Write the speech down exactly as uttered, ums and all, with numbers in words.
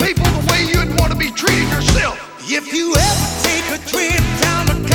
people the way you'd want to be treating yourself. If you ever take a trip down the